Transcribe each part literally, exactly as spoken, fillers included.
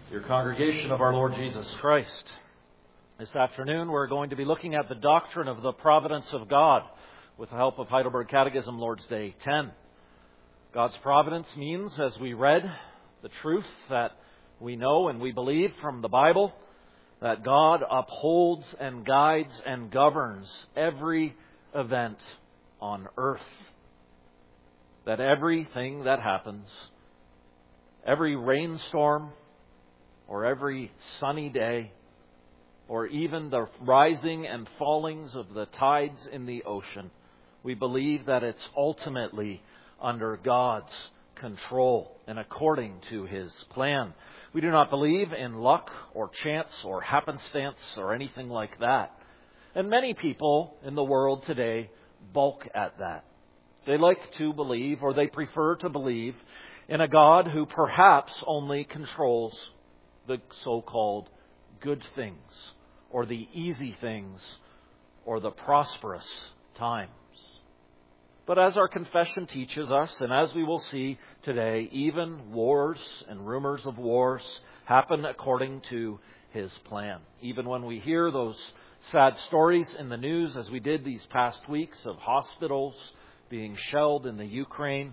Dear congregation of our Lord Jesus Christ, this afternoon we're going to be looking at the doctrine of the providence of God with the help of Heidelberg Catechism, Lord's Day ten. God's providence means, as we read, the truth that we know and we believe from the Bible, that God upholds and guides and governs every event on earth. That everything that happens, every rainstorm, or every sunny day, or even the rising and fallings of the tides in the ocean, we believe that it's ultimately under God's control and according to His plan. We do not believe in luck or chance or happenstance or anything like that. And many people in the world today balk at that. They like to believe, or they prefer to believe, in a God who perhaps only controls the so-called good things, or the easy things, or the prosperous times. But as our confession teaches us, and as we will see today, even wars and rumors of wars happen according to His plan. Even when we hear those sad stories in the news, as we did these past weeks, of hospitals being shelled in the Ukraine,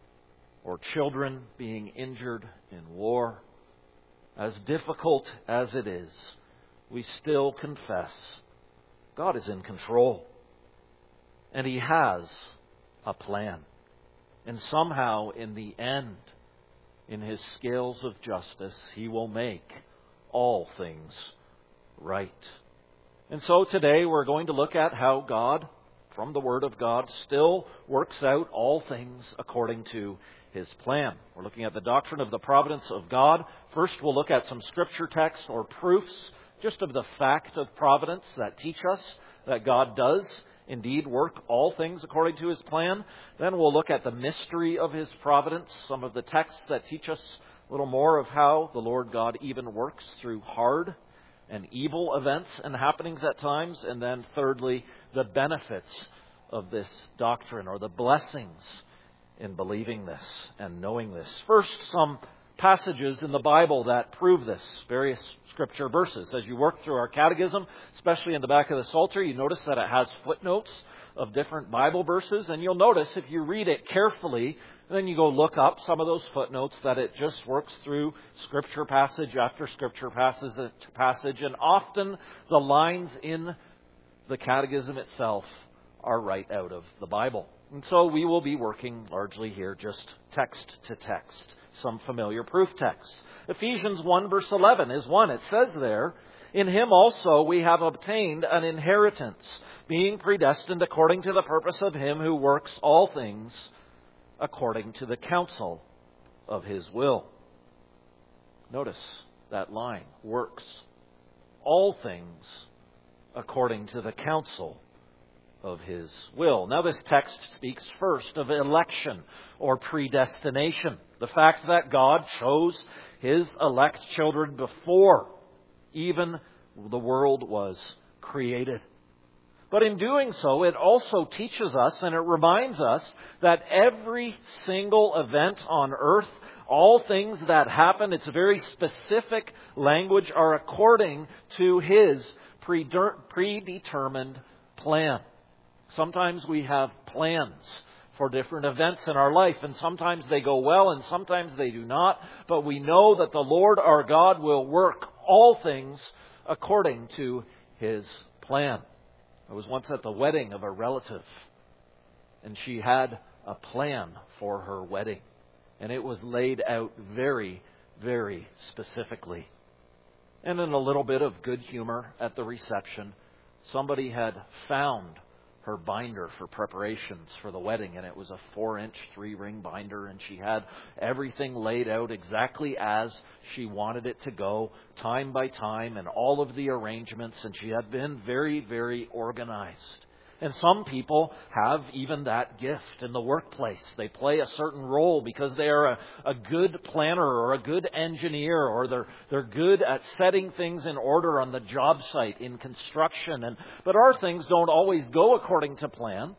or children being injured in war, as difficult as it is, we still confess God is in control. And He has a plan. And somehow, in the end, in His scales of justice, He will make all things right. And so today we're going to look at how God, from the Word of God, still works out all things according to His plan. We're looking at the doctrine of the providence of God. First, we'll look at some scripture texts or proofs just of the fact of providence that teach us that God does indeed work all things according to His plan. Then we'll look at the mystery of His providence, some of the texts that teach us a little more of how the Lord God even works through hard and evil events and happenings at times. And then thirdly, the benefits of this doctrine, or the blessings in believing this and knowing this. First, some passages in the Bible that prove this, various scripture verses. As you work through our catechism, especially in the back of the Psalter, you notice that it has footnotes of different Bible verses, and you'll notice if you read it carefully, then you go look up some of those footnotes, that it just works through scripture passage after scripture passage, passage and often the lines in the catechism itself are right out of the Bible. And so we will be working largely here just text to text, some familiar proof texts. Ephesians one verse eleven is one. It says there, "In Him also we have obtained an inheritance, being predestined according to the purpose of Him who works all things according to the counsel of His will." Notice that line, works all things according to the counsel of His will. Now this text speaks first of election or predestination. The fact that God chose His elect children before even the world was created. But in doing so, it also teaches us and it reminds us that every single event on earth, all things that happen, it's a very specific language, are according to His predetermined plan. Sometimes we have plans for different events in our life, and sometimes they go well and sometimes they do not. But we know that the Lord our God will work all things according to His plan. I was once at the wedding of a relative, and she had a plan for her wedding. And it was laid out very, very specifically. And in a little bit of good humor at the reception, somebody had found her binder for preparations for the wedding, and it was a four-inch, three-ring binder, and she had everything laid out exactly as she wanted it to go, time by time, and all of the arrangements, and she had been very, very organized. And some people have even that gift in the workplace. They play a certain role because they are a, a good planner or a good engineer, or they're they're good at setting things in order on the job site in construction. And but our things don't always go according to plan.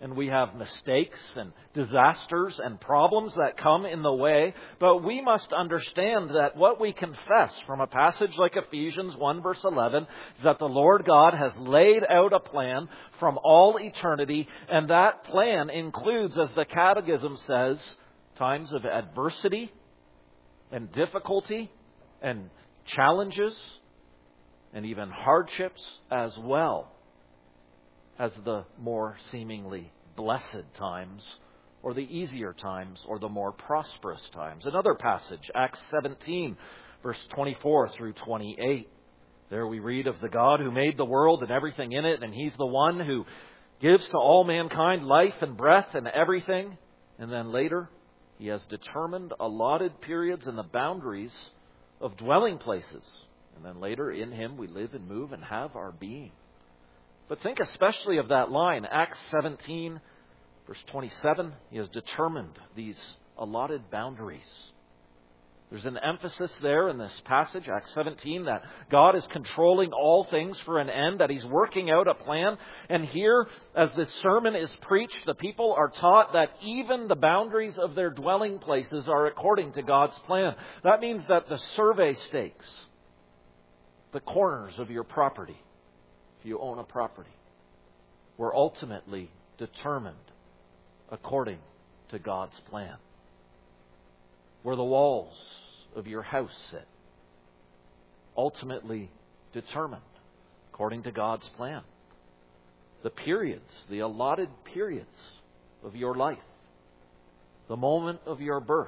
And we have mistakes and disasters and problems that come in the way. But we must understand that what we confess from a passage like Ephesians one verse eleven is that the Lord God has laid out a plan from all eternity. And that plan includes, as the Catechism says, times of adversity and difficulty and challenges and even hardships, as well as the more seemingly blessed times, or the easier times, or the more prosperous times. Another passage, Acts seventeen, verse twenty-four through twenty-eight. There we read of the God who made the world and everything in it, and He's the one who gives to all mankind life and breath and everything. And then later, He has determined allotted periods and the boundaries of dwelling places. And then later, in Him we live and move and have our being. But think especially of that line, Acts seventeen, verse twenty-seven. He has determined these allotted boundaries. There's an emphasis there in this passage, Acts seventeen, that God is controlling all things for an end, that He's working out a plan. And here, as this sermon is preached, the people are taught that even the boundaries of their dwelling places are according to God's plan. That means that the survey stakes, the corners of your property, if you own a property, were ultimately determined according to God's plan. Where the walls of your house sit, ultimately determined according to God's plan. The periods, the allotted periods of your life, the moment of your birth,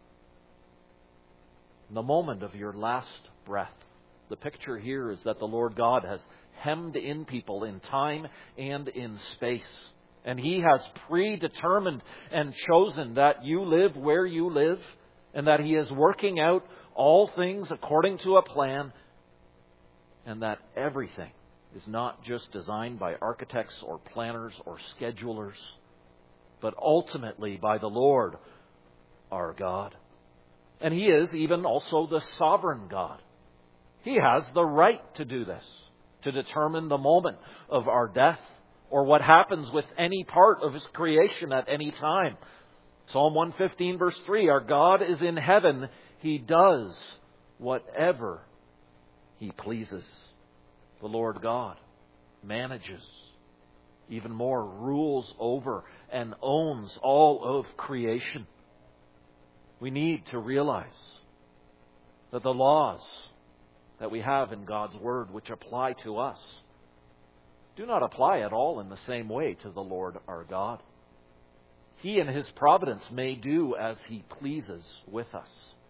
the moment of your last breath. The picture here is that the Lord God has hemmed in people in time and in space. And He has predetermined and chosen that you live where you live, and that He is working out all things according to a plan, and that everything is not just designed by architects or planners or schedulers, but ultimately by the Lord our God. And He is even also the sovereign God. He has the right to do this, to determine the moment of our death or what happens with any part of His creation at any time. Psalm one fifteen verse three, our God is in heaven. He does whatever He pleases. The Lord God manages, even more rules over and owns all of creation. We need to realize that the laws that we have in God's Word, which apply to us, do not apply at all in the same way to the Lord our God. He in His providence may do as He pleases with us.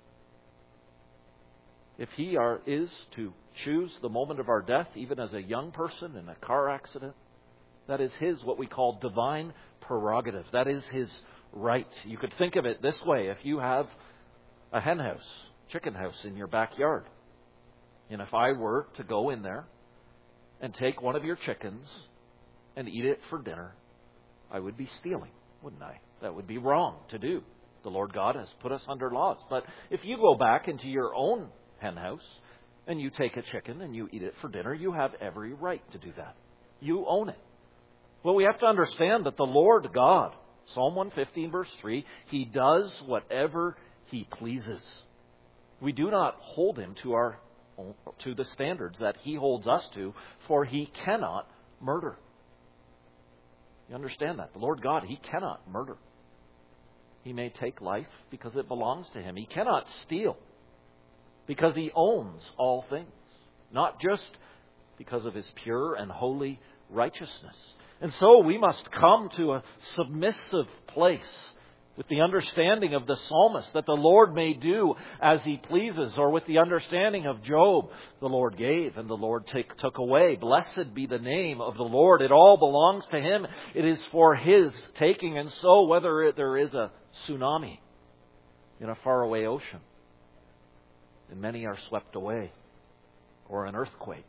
If He are, is to choose the moment of our death, even as a young person in a car accident, that is His, what we call divine prerogative. That is His right. You could think of it this way. If you have a hen house, chicken house in your backyard, and if I were to go in there and take one of your chickens and eat it for dinner, I would be stealing, wouldn't I? That would be wrong to do. The Lord God has put us under laws. But if you go back into your own hen house and you take a chicken and you eat it for dinner, you have every right to do that. You own it. Well, we have to understand that the Lord God, Psalm one fifteen verse three, He does whatever He pleases. We do not hold Him to our to the standards that He holds us to, for He cannot murder. You understand that? The Lord God, He cannot murder. He may take life because it belongs to Him. He cannot steal because He owns all things, not just because of His pure and holy righteousness. And so we must come to a submissive place with the understanding of the psalmist that the Lord may do as He pleases, or with the understanding of Job, the Lord gave and the Lord take, took away. Blessed be the name of the Lord. It all belongs to Him. It is for His taking. And so whether it, there is a tsunami in a faraway ocean, and many are swept away, or an earthquake,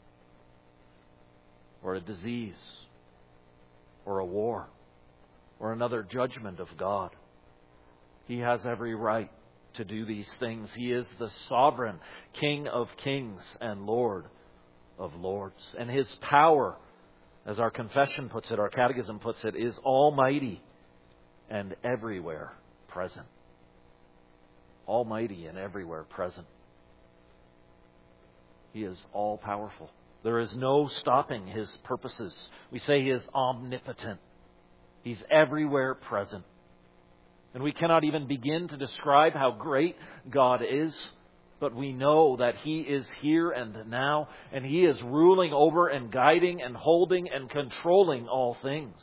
or a disease, or a war, or another judgment of God, He has every right to do these things. He is the sovereign King of kings and Lord of lords. And His power as our confession puts it, our catechism puts it, is almighty and everywhere present. Almighty and everywhere present. He is all-powerful. There is no stopping His purposes. We say He is omnipotent. He's everywhere present. And we cannot even begin to describe how great God is, but we know that He is here and now, and He is ruling over and guiding and holding and controlling all things.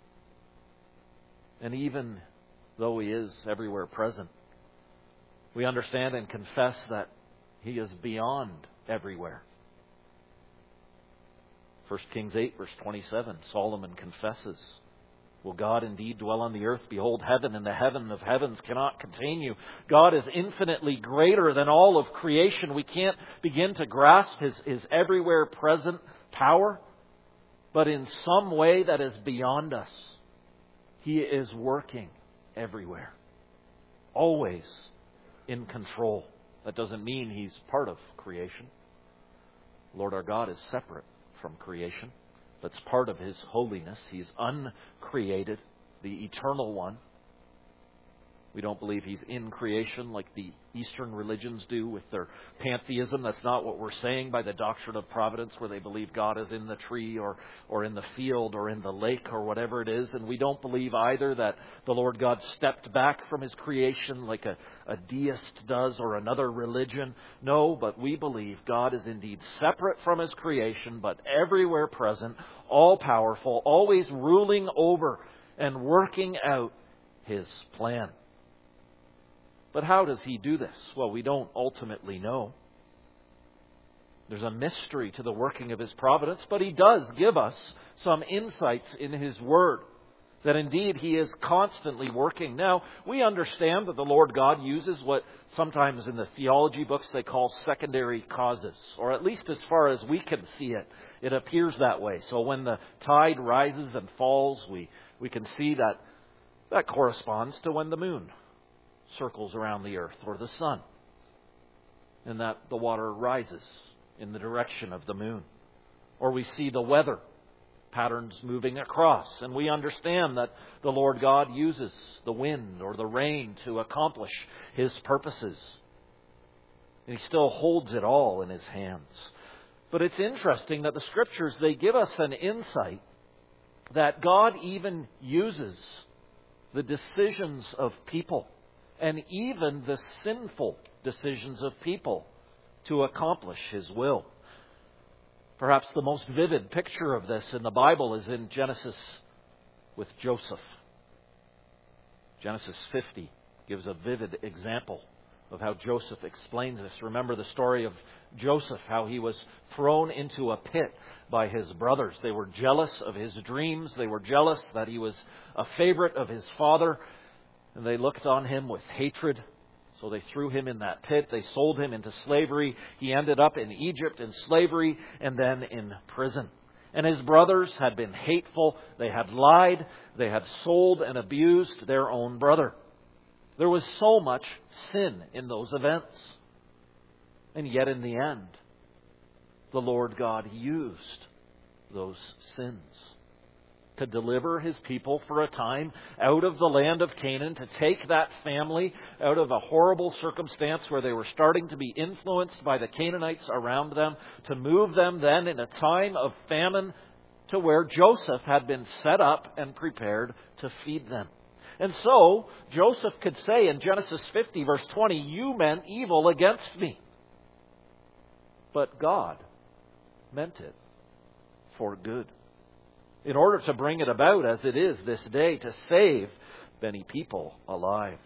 And even though He is everywhere present, we understand and confess that He is beyond everywhere. First Kings eight, verse twenty-seven, Solomon confesses, "Will God indeed dwell on the earth? Behold, heaven and the heaven of heavens cannot contain you." God is infinitely greater than all of creation. We can't begin to grasp His, His everywhere present power, but in some way that is beyond us. He is working everywhere, always in control. That doesn't mean He's part of creation. Lord our God is separate from creation. That's part of His holiness. He's uncreated, the eternal one. We don't believe He's in creation like the Eastern religions do with their pantheism. That's not what we're saying by the doctrine of providence, where they believe God is in the tree or, or in the field or in the lake or whatever it is. And we don't believe either that the Lord God stepped back from His creation like a, a deist does or another religion. No, but we believe God is indeed separate from His creation, but everywhere present, all-powerful, always ruling over and working out His plan. But how does He do this? Well, we don't ultimately know. There's a mystery to the working of His providence, but He does give us some insights in His Word, that indeed He is constantly working. Now, we understand that the Lord God uses what sometimes in the theology books they call secondary causes, or at least as far as we can see it, it appears that way. So when the tide rises and falls, we, we can see that that corresponds to when the moon circles around the earth, or the sun, and that the water rises in the direction of the moon. Or we see the weather patterns moving across, and we understand that the Lord God uses the wind or the rain to accomplish His purposes. And He still holds it all in His hands. But it's interesting that the Scriptures, they give us an insight that God even uses the decisions of people, and even the sinful decisions of people, to accomplish His will. Perhaps the most vivid picture of this in the Bible is in Genesis with Joseph. Genesis fifty gives a vivid example of how Joseph explains this. Remember the story of Joseph, how he was thrown into a pit by his brothers. They were jealous of his dreams. They were jealous that he was a favorite of his father. And they looked on him with hatred. So they threw him in that pit. They sold him into slavery. He ended up in Egypt in slavery and then in prison. And his brothers had been hateful. They had lied. They had sold and abused their own brother. There was so much sin in those events. And yet in the end, the Lord God used those sins to deliver His people for a time out of the land of Canaan, to take that family out of a horrible circumstance where they were starting to be influenced by the Canaanites around them, to move them then in a time of famine to where Joseph had been set up and prepared to feed them. And so Joseph could say in Genesis fifty verse twenty, "You meant evil against me, but God meant it for good, in order to bring it about as it is this day, to save many people alive."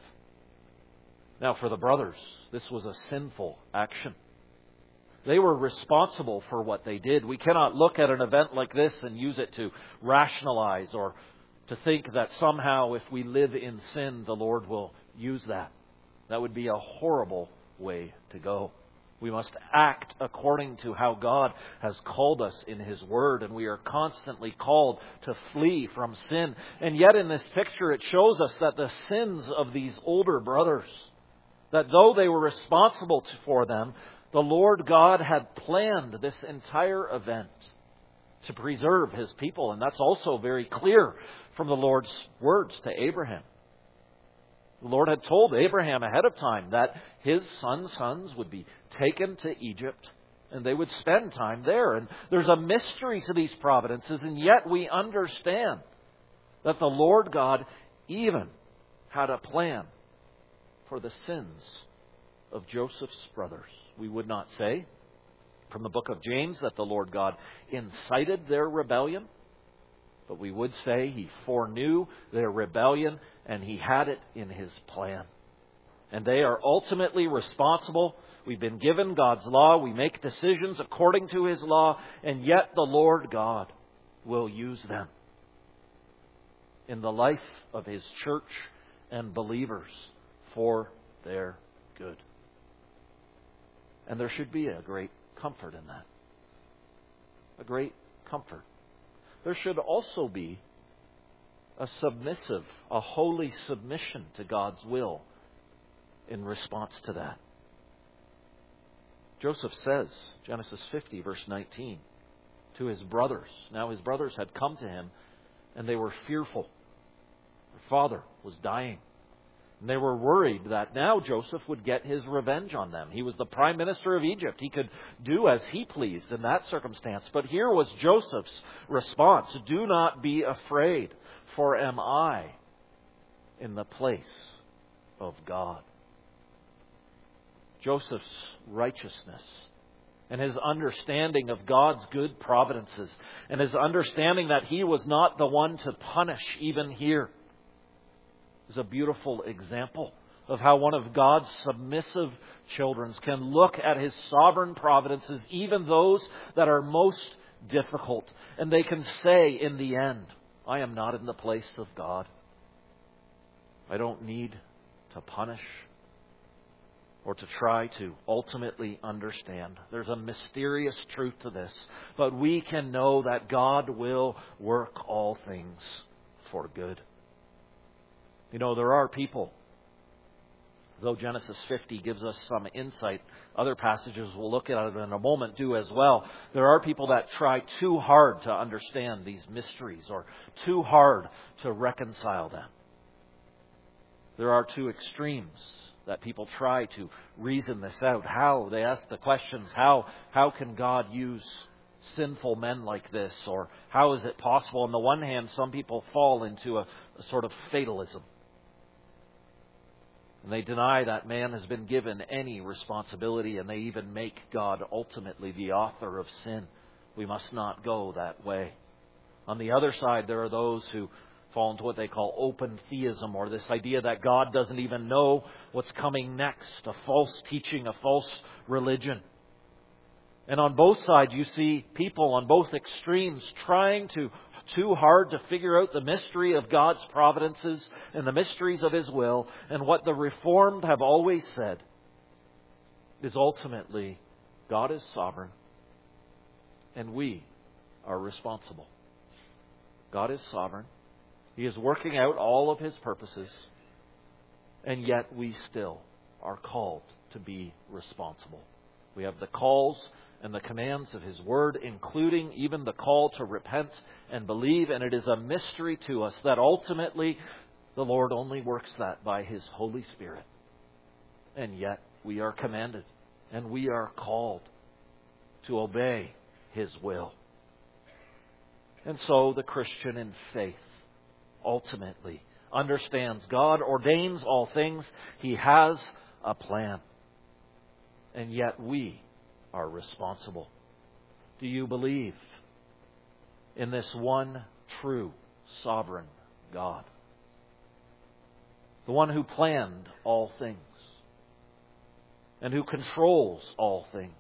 Now for the brothers, this was a sinful action. They were responsible for what they did. We cannot look at an event like this and use it to rationalize or to think that somehow if we live in sin, the Lord will use that. That would be a horrible way to go. We must act according to how God has called us in His Word, and we are constantly called to flee from sin. And yet in this picture it shows us that the sins of these older brothers, that though they were responsible for them, the Lord God had planned this entire event to preserve His people. And that's also very clear from the Lord's words to Abraham. The Lord had told Abraham ahead of time that his son's sons would be taken to Egypt and they would spend time there. And there's a mystery to these providences, and yet we understand that the Lord God even had a plan for the sins of Joseph's brothers. We would not say from the book of James that the Lord God incited their rebellion, but we would say He foreknew their rebellion and He had it in His plan. And they are ultimately responsible. We've been given God's law. We make decisions according to His law, and yet the Lord God will use them in the life of His church and believers for their good. And there should be a great comfort in that. A great comfort. There should also be a submissive, a holy submission to God's will in response to that. Joseph says, Genesis fifty, verse nineteen, to his brothers. Now his brothers had come to him and they were fearful. Their father was dying. And they were worried that now Joseph would get his revenge on them. He was the prime minister of Egypt. He could do as he pleased in that circumstance. But here was Joseph's response. Do not be afraid, for am I in the place of God? Joseph's righteousness and his understanding of God's good providences and his understanding that he was not the one to punish even here is a beautiful example of how one of God's submissive children can look at His sovereign providences, even those that are most difficult, and they can say in the end, I am not in the place of God. I don't need to punish or to try to ultimately understand. There's a mysterious truth to this, but we can know that God will work all things for good. You know, there are people, though Genesis fifty gives us some insight, other passages we'll look at it in a moment do as well. There are people that try too hard to understand these mysteries or too hard to reconcile them. There are two extremes that people try to reason this out. How? They ask the questions, how, how can God use sinful men like this? Or how is it possible? On the one hand, some people fall into a, a sort of fatalism. And they deny that man has been given any responsibility, and they even make God ultimately the author of sin. We must not go that way. On the other side, there are those who fall into what they call open theism, or this idea that God doesn't even know what's coming next, a false teaching, a false religion. And on both sides, you see people on both extremes trying to too hard to figure out the mystery of God's providences and the mysteries of His will. And what the Reformed have always said is ultimately God is sovereign and we are responsible. God is sovereign. He is working out all of His purposes, and yet we still are called to be responsible. We have the calls and the commands of His Word, including even the call to repent and believe. And it is a mystery to us that ultimately the Lord only works that by His Holy Spirit. And yet we are commanded and we are called to obey His will. And so the Christian in faith ultimately understands God ordains all things. He has a plan. And yet we are responsible. Do you believe in this one true sovereign God? The one who planned all things and who controls all things.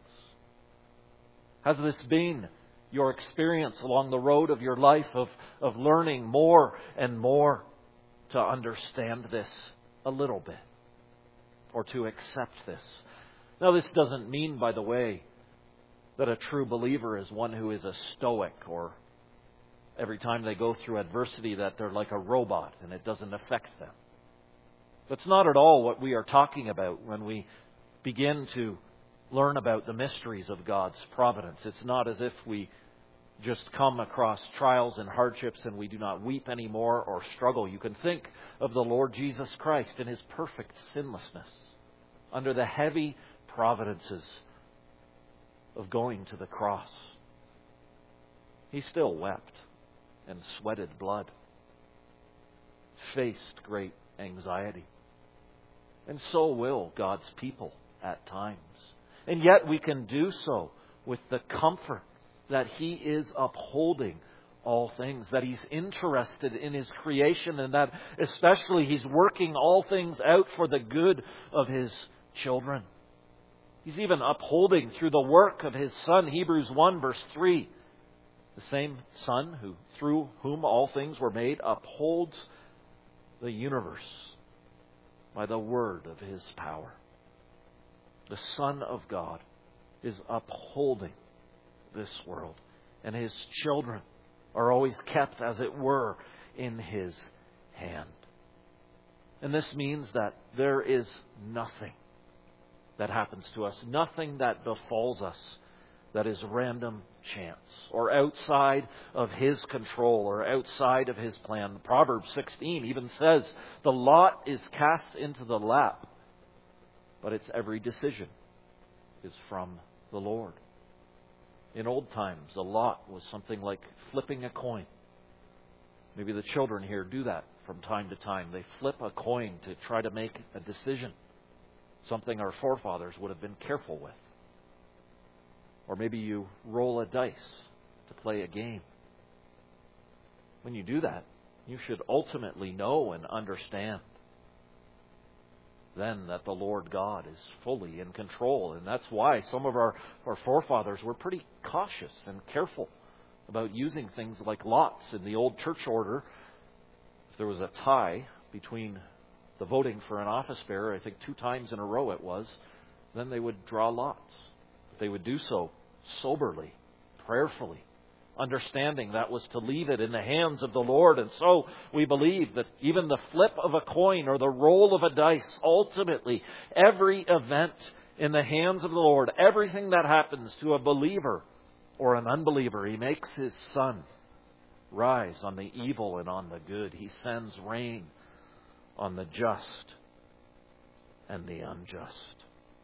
Has this been your experience along the road of your life of, of learning more and more to understand this a little bit or to accept this? Now, this doesn't mean, by the way, that a true believer is one who is a stoic or every time they go through adversity that they're like a robot and it doesn't affect them. That's not at all what we are talking about when we begin to learn about the mysteries of God's providence. It's not as if we just come across trials and hardships and we do not weep anymore or struggle. You can think of the Lord Jesus Christ in His perfect sinlessness under the heavy providences of going to the cross. He still wept and sweated blood, faced great anxiety. And so will God's people at times. And yet we can do so with the comfort that He is upholding all things, that He's interested in His creation, and that especially He's working all things out for the good of His children. He's even upholding through the work of His Son, Hebrews one verse three. The same Son who, through whom all things were made, upholds the universe by the word of His power. The Son of God is upholding this world, and His children are always kept, as it were, in His hand. And this means that there is nothing that happens to us, nothing that befalls us that is random chance or outside of His control or outside of His plan. Proverbs sixteen even says, the lot is cast into the lap, but its every decision is from the Lord. In old times, a lot was something like flipping a coin. Maybe the children here do that from time to time. They flip a coin to try to make a decision, something our forefathers would have been careful with. Or maybe you roll a dice to play a game. When you do that, you should ultimately know and understand then that the Lord God is fully in control. And that's why some of our, our forefathers were pretty cautious and careful about using things like lots. In the old church order, if there was a tie between the voting for an office bearer, I think two times in a row it was, then they would draw lots. They would do so soberly, prayerfully, understanding that was to leave it in the hands of the Lord. And so we believe that even the flip of a coin or the roll of a dice, ultimately every event in the hands of the Lord, everything that happens to a believer or an unbeliever, He makes His sun rise on the evil and on the good. He sends rain on the just and the unjust.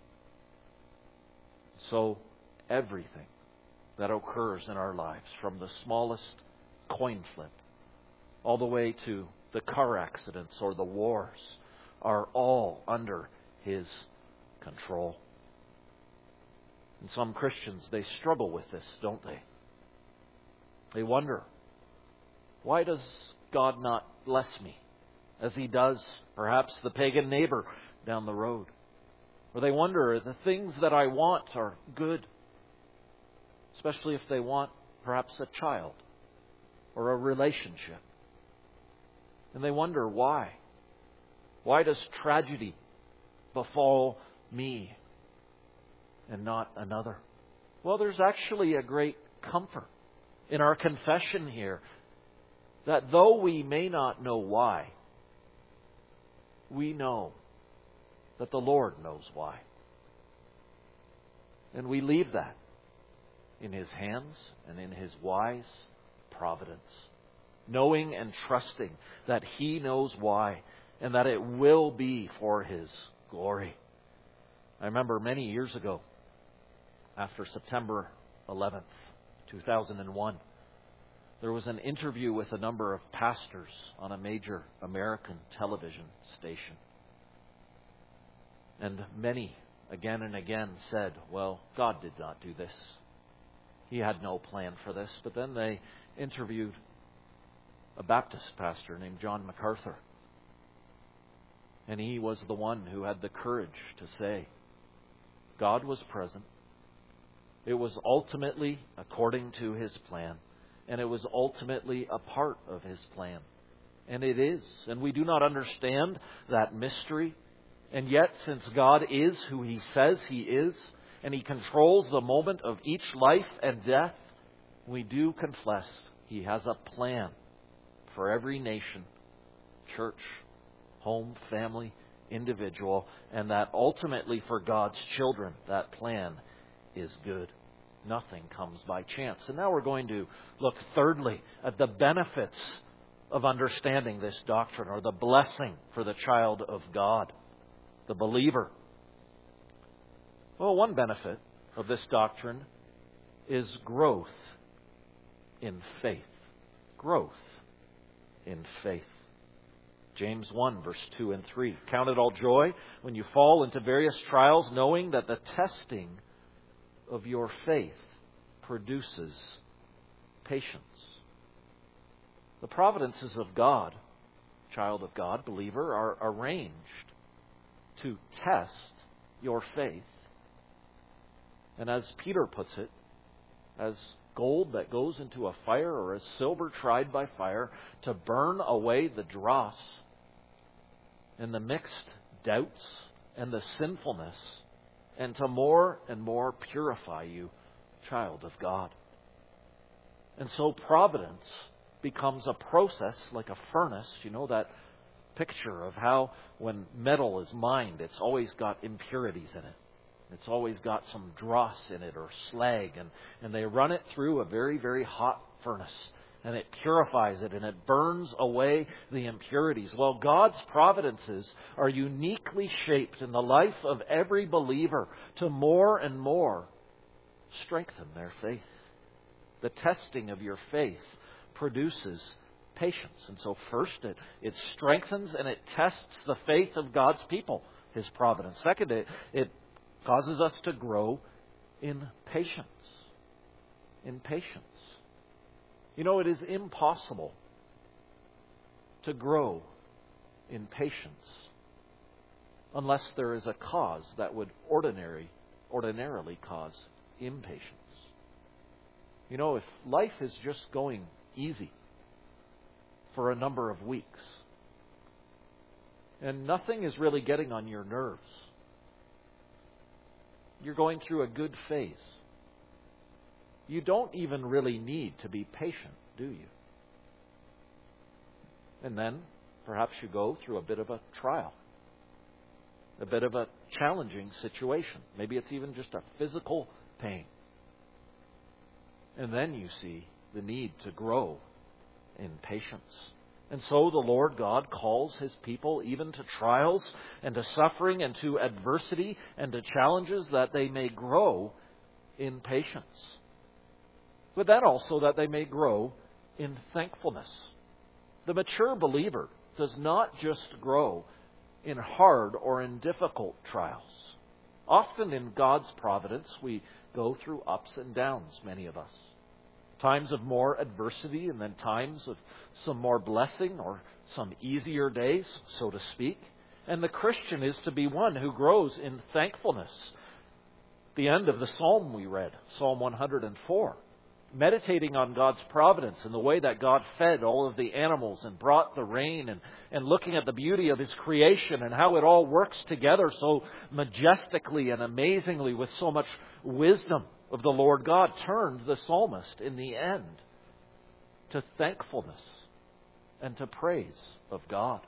So everything that occurs in our lives, from the smallest coin flip all the way to the car accidents or the wars, are all under His control. And some Christians, they struggle with this, don't they? They wonder, why does God not bless me as He does perhaps the pagan neighbor down the road? Or they wonder, the things that I want are good, especially if they want perhaps a child or a relationship. And they wonder why. Why does tragedy befall me and not another? Well, there's actually a great comfort in our confession here that though we may not know why, we know that the Lord knows why. And we leave that in His hands and in His wise providence, knowing and trusting that He knows why and that it will be for His glory. I remember many years ago, after September eleventh, two thousand one, there was an interview with a number of pastors on a major American television station. And many, again and again, said, well, God did not do this. He had no plan for this. But then they interviewed a Baptist pastor named John MacArthur. And he was the one who had the courage to say, God was present. It was ultimately according to His plan. And it was ultimately a part of His plan. And it is. And we do not understand that mystery. And yet, since God is who He says He is, and He controls the moment of each life and death, we do confess He has a plan for every nation, church, home, family, individual, and that ultimately for God's children, that plan is good. Nothing comes by chance. And now we're going to look thirdly at the benefits of understanding this doctrine, or the blessing for the child of God, the believer. Well, one benefit of this doctrine is growth in faith. Growth in faith. James one, verse two and three. Count it all joy when you fall into various trials, knowing that the testing of your faith produces patience. The providences of God, child of God, believer, are arranged to test your faith. And as Peter puts it, as gold that goes into a fire, or as silver tried by fire, to burn away the dross and the mixed doubts and the sinfulness, and to more and more purify you, child of God. And so providence becomes a process like a furnace. You know that picture of how when metal is mined, it's always got impurities in it. It's always got some dross in it or slag. And, and they run it through a very, very hot furnace. And it purifies it and it burns away the impurities. Well, God's providences are uniquely shaped in the life of every believer to more and more strengthen their faith. The testing of your faith produces patience. And so first, it, it strengthens and it tests the faith of God's people, His providence. Second, it, it causes us to grow in patience. In patience. You know, it is impossible to grow in patience unless there is a cause that would ordinary, ordinarily cause impatience. You know, if life is just going easy for a number of weeks and nothing is really getting on your nerves, you're going through a good phase. You don't even really need to be patient, do you? And then perhaps you go through a bit of a trial, a bit of a challenging situation. Maybe it's even just a physical pain. And then you see the need to grow in patience. And so the Lord God calls His people even to trials and to suffering and to adversity and to challenges that they may grow in patience. But then also that they may grow in thankfulness. The mature believer does not just grow in hard or in difficult trials. Often in God's providence we go through ups and downs, many of us. Times of more adversity and then times of some more blessing or some easier days, so to speak. And the Christian is to be one who grows in thankfulness. The end of the psalm we read, Psalm one hundred four, meditating on God's providence and the way that God fed all of the animals and brought the rain, and, and looking at the beauty of His creation and how it all works together so majestically and amazingly with so much wisdom of the Lord God, turned the psalmist in the end to thankfulness and to praise of God.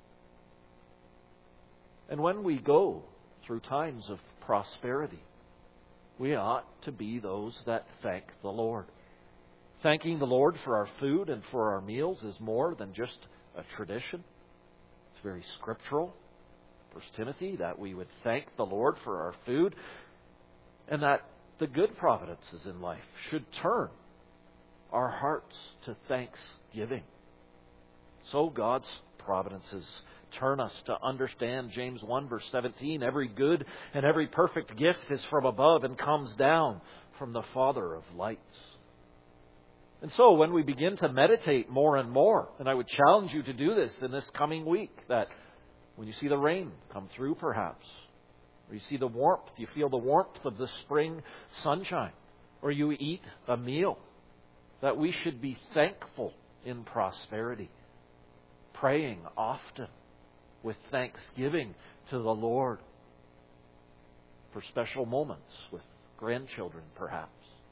And when we go through times of prosperity, we ought to be those that thank the Lord. Thanking the Lord for our food and for our meals is more than just a tradition. It's very scriptural. First Timothy, that we would thank the Lord for our food, and that the good providences in life should turn our hearts to thanksgiving. So God's providences turn us to understand James one verse seventeen. Every good and every perfect gift is from above and comes down from the Father of lights. And so when we begin to meditate more and more, and I would challenge you to do this in this coming week, that when you see the rain come through perhaps, or you see the warmth, you feel the warmth of the spring sunshine, or you eat a meal, that we should be thankful in prosperity, praying often with thanksgiving to the Lord for special moments with grandchildren perhaps,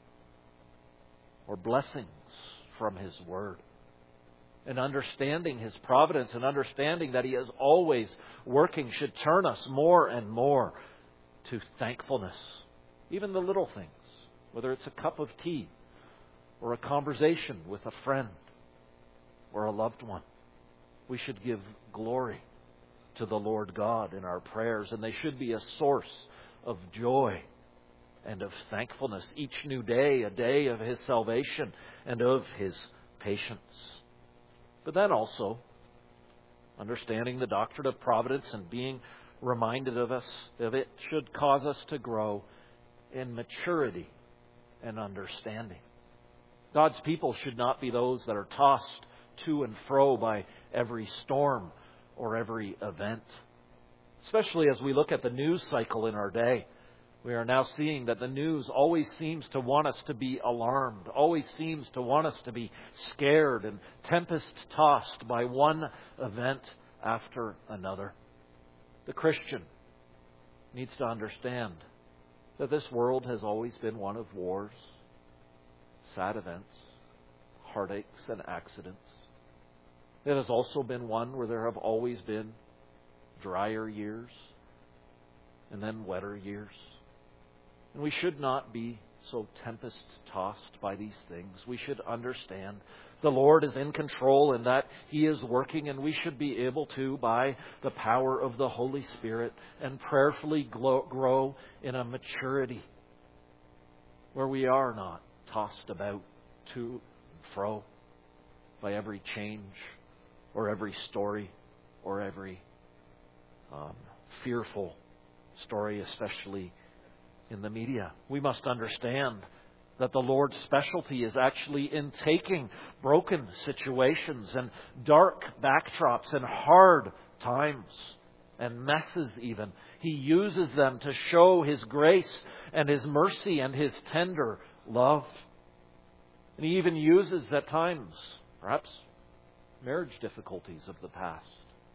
or blessings from His Word. And understanding His providence and understanding that He is always working should turn us more and more to thankfulness. Even the little things. whether it's a cup of tea or a conversation with a friend or a loved one. We should give glory to the Lord God in our prayers, and they should be a source of joy and of thankfulness each new day, a day of His salvation and of His patience. But then also, understanding the doctrine of providence and being reminded of us of it should cause us to grow in maturity and understanding. God's people should not be those that are tossed to and fro by every storm or every event. Especially as we look at the news cycle in our day. We are now seeing that the news always seems to want us to be alarmed, always seems to want us to be scared and tempest-tossed by one event after another. The Christian needs to understand that this world has always been one of wars, sad events, heartaches, and accidents. It has also been one where there have always been drier years and then wetter years. And we should not be so tempest-tossed by these things. We should understand the Lord is in control and that He is working, and we should be able to, by the power of the Holy Spirit, and prayerfully grow in a maturity where we are not tossed about to and fro by every change or every story or every um, fearful story, especially in the media. We must understand that the Lord's specialty is actually in taking broken situations and dark backdrops and hard times and messes even. He uses them to show His grace and His mercy and His tender love. And He even uses at times, perhaps, marriage difficulties of the past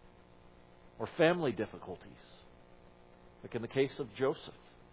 or family difficulties, like in the case of Joseph,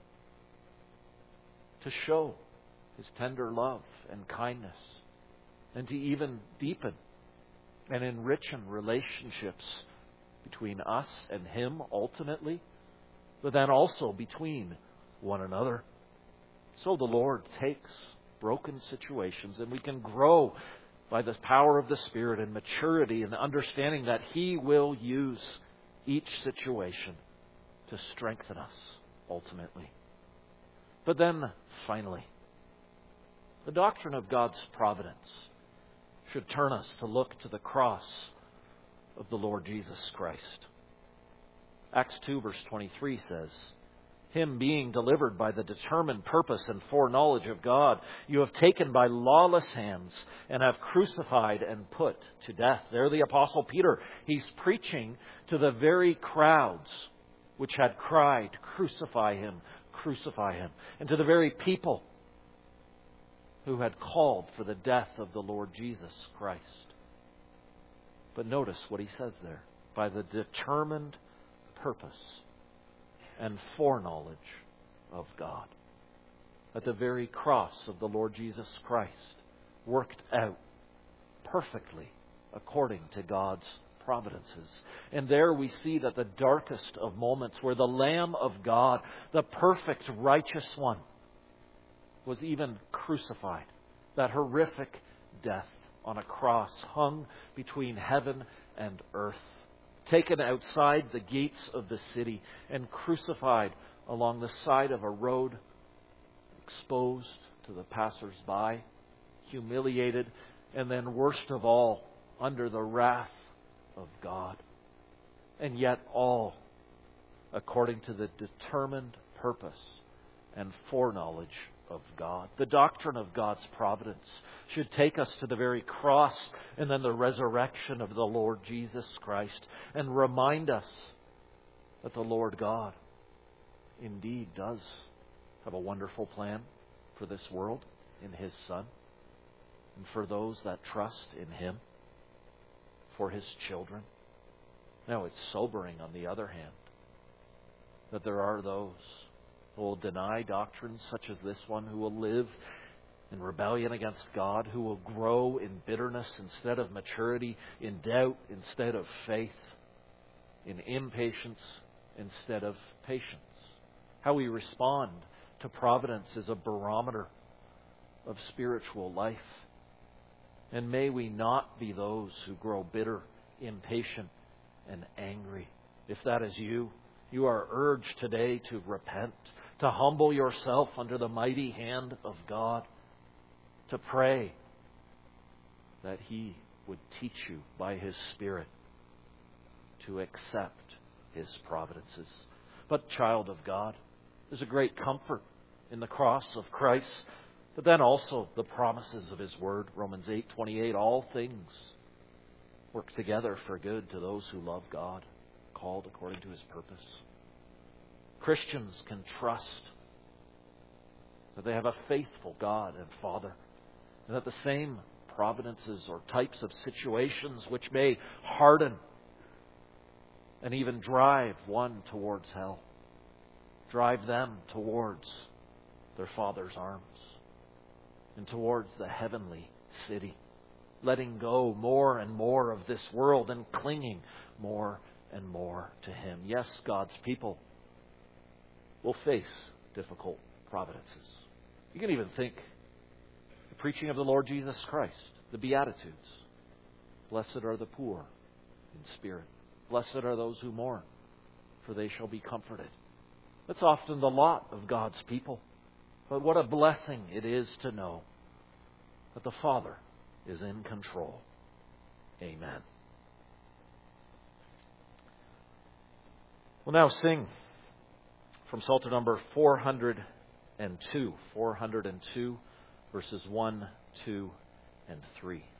to show His tender love and kindness, and to even deepen and enrichen relationships between us and Him ultimately, but then also between one another. So the Lord takes broken situations, and we can grow by the power of the Spirit and maturity and understanding that He will use each situation to strengthen us ultimately. But then, finally, the doctrine of God's providence should turn us to look to the cross of the Lord Jesus Christ. Acts two verse twenty-three says, Him being delivered by the determined purpose and foreknowledge of God, you have taken by lawless hands and have crucified and put to death. There the Apostle Peter, he's preaching to the very crowds which had cried, crucify Him, crucify Him. And to the very people who had called for the death of the Lord Jesus Christ. But notice what he says there. By the determined purpose and foreknowledge of God. That the very cross of the Lord Jesus Christ worked out perfectly according to God's providences. And there we see that the darkest of moments, where the Lamb of God, the perfect righteous one, was even crucified. That horrific death on a cross hung between heaven and earth, taken outside the gates of the city and crucified along the side of a road, exposed to the passers-by, humiliated, and then worst of all, under the wrath of God. And yet all according to the determined purpose and foreknowledge of God. The doctrine of God's providence should take us to the very cross and then the resurrection of the Lord Jesus Christ, and remind us that the Lord God indeed does have a wonderful plan for this world in His Son, and for those that trust in Him, for His children. Now, it's sobering, on the other hand, that there are those who will deny doctrines such as this one, who will live in rebellion against God, who will grow in bitterness instead of maturity, in doubt instead of faith, in impatience instead of patience. How we respond to providence is a barometer of spiritual life. And may we not be those who grow bitter, impatient, and angry. If that is you, you are urged today to repent, to humble yourself under the mighty hand of God, to pray that He would teach you by His Spirit to accept His providences. But, child of God, there's a great comfort in the cross of Christ, but then also the promises of His Word. Romans eight twenty-eight, all things work together for good to those who love God, called according to His purpose. Christians can trust that they have a faithful God and Father, and that the same providences or types of situations which may harden and even drive one towards hell, drive them towards their Father's arms and towards the heavenly city, letting go more and more of this world and clinging more and more to Him. Yes, God's people will face difficult providences. You can even think the preaching of the Lord Jesus Christ, the Beatitudes. Blessed are the poor in spirit. Blessed are those who mourn, for they shall be comforted. That's often the lot of God's people. But what a blessing it is to know that the Father is in control. Amen. We'll now sing from Psalter number four hundred two. four hundred two, verses one, two, and three.